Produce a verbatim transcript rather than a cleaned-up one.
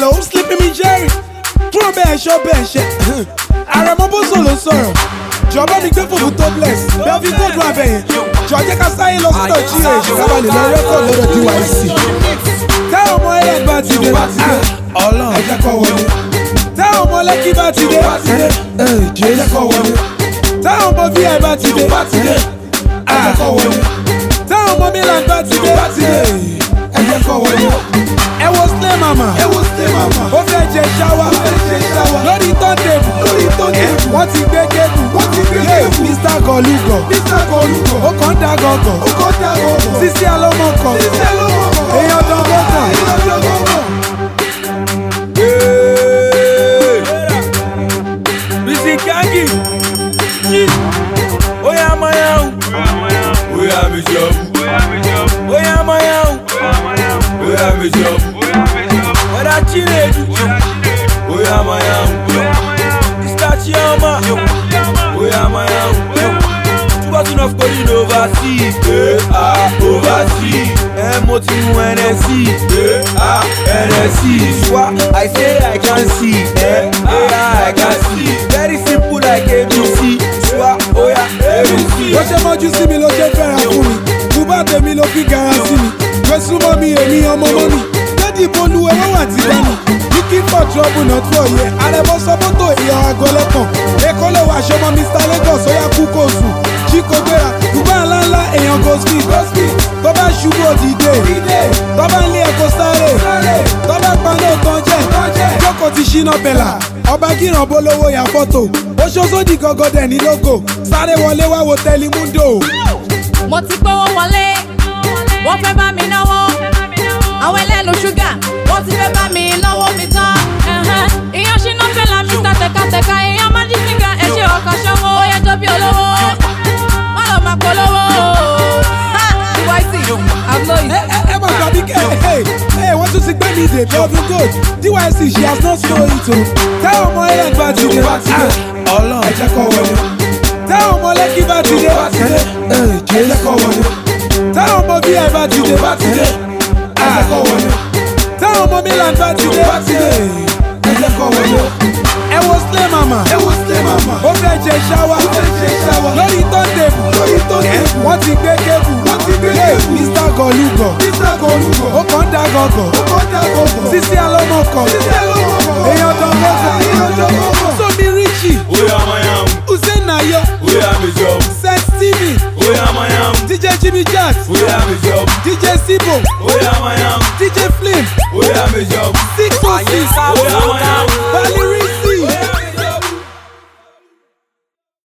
Hello, Sleeping Me Jerry. Kúrò bẹ́ẹ̀ ṣọ́ bẹ́ẹ̀ ṣe. Àrẹ̀mọ Bósò ló sọ̀rọ̀. Jọ̀bọ́ mi gbé fòfò tó bless. Bẹ́ẹ̀ fi kóòdù abẹ́yẹn. Jọ jẹ́ ká sáyé lọ sọ́dọ̀ G H. Kábà lè lọ rẹ́kọ̀d lọ́dọ̀ D Y C. Táwọn ọmọ ẹ̀yẹ́ bá ti dé. Ọlọ́run ẹ jẹ́ kó wọlé. Táwọn ọmọ Lẹ́kí bá ti dé. Ẹ jẹ́ kó wọlé. Táwọn ọmọ V I bá ti dé. Ẹ jẹ́ kó wọlé. Táwọn ọmọ Milan bá ti dé. Ẹ jẹ́ kó wọlé. Ẹ wo Slay Mama. Ẹ wo Slay Mama. Ó fẹ́ jẹ ṣáwá. Ó fẹ́ jẹ ṣáwá. Lórí tọ́ndébù. Lórí tọ́ndébù. Wọ́n ti gbé kébù. Wọ́n ti gbé kébù. Mister Gọlúgọ̀. Mister Gọlúgọ̀. Ó kàn dá gọ̀gọ̀. Ó kàn dá gọ̀gọ̀. Sisi Alọ́mọkọ̀. Sisi Alọ́mọkọ̀. Èèyàn dán gọ̀gọ̀. Èèyàn dán gọ̀gọ̀. Bisi Kangi. Oya Mayahu. Oya Mijobu. Oya Mayahu. Oya Mijobu. Oya Chinedu. Oya Mayahu. Mister Chioma. Oya Mayahu. Two bottle of Colin overseas. Eh ah overseas. Eh mo ti mu N S C. Eh ah N S C. Swat I say I can see. Eh ah I can see. Very simple like A B C. Swat oya A B C. Ló ṣe mọ́jú sí mi ló ṣe fẹ́ràn fún mi. Bùbá tèmi ló fi gara sí mi. Gbé súnmọ́ mi èmi ọmọ mọ́ mi. Dédì bolú ẹwọ́ wà tí dání. Looking for trouble not for ye. Àrẹ̀mọ sọ fọ́tò ìyá agọlẹ́kàn. Èkó lè wà ṣọmọ Mister Lagos ó yá kú kò sùn. Chico gbéra, bùbá ńlá ńlá èèyàn go speed. Tó bá ṣubú òdìdé. Tó bá ń lé ẹ̀kọ́ sáré. Tó bá paná tán jẹ́. Jókòó ti ṣínà bẹ̀là. Ọba Gíran bolówó ya fọ́tò. Oṣooṣòdì gangan dẹ̀ ní lógo. Sáré wọlé wá wo Telemundo. Mo ti gbówó wọlé, wọ́n fẹ́ bá mi náwó. Àwọn ẹlẹ́nu ṣúgà, wọ́n ti fẹ́ bá mi náwó mi tán. Ìyàn ṣínà fẹ́lá mi ta tẹ̀katẹ̀ka. Ìyàn máa jí fíga ẹ̀ṣẹ̀ ọkọ̀ ṣọ́wó. Ó yẹ tó bí olówó, má lọ máa polówó. D Y C, I'm loyal. Ẹ máa gbà mí kẹ́ ẹ̀ wọ́n tún ti gbé mi dè Belvin Gold. D Y C she has not slow it o. Táwọn ọmọ ẹ̀yẹ́ bá ti dé. Ọlọ́run ẹ jẹ́ kó wọlé. Táwọn ọmọ Lẹ́kí bá ti dé. Ẹ jẹ́ kó wọlé. Táwọn ọmọ V I bá ti dé. Ẹ jẹ́ kó wọlé. Táwọn ọmọ Milan bá ti dé. Ẹ jẹ́ kó wọlé. Ẹ wo Slay Mama. Ẹ wo Slay Mama. Ó fẹ́ jẹ ṣáwá. Ó fẹ́ jẹ ṣáwá. Lórí tọ́ndébù. Lórí tọ́ndébù. Wọ́n ti gbé kébù. Wọ́n ti gbé kébù. Mister Gọlúgọ̀. Mister Gọlúgọ̀. Ó kàn dá gọ̀gọ̀. Ó kàn dá gọ̀gọ̀. Sisi Alọ́mọkọ̀. Sisi Alọ́mọkọ̀. Èèyàn dán gọ̀gọ̀. Èèyàn dán gọ̀gọ̀. Somi Richie. Oya Mayahu. Hussein Nayo. Oya Mijobu. Seth Steven. Oya Mayahu. D J Jimmy Jazz. Oya Mijobu. D J Sibo. Oya Mayahu. D J Flim. Oya Mijobu. six oh six. Oya Mayahu.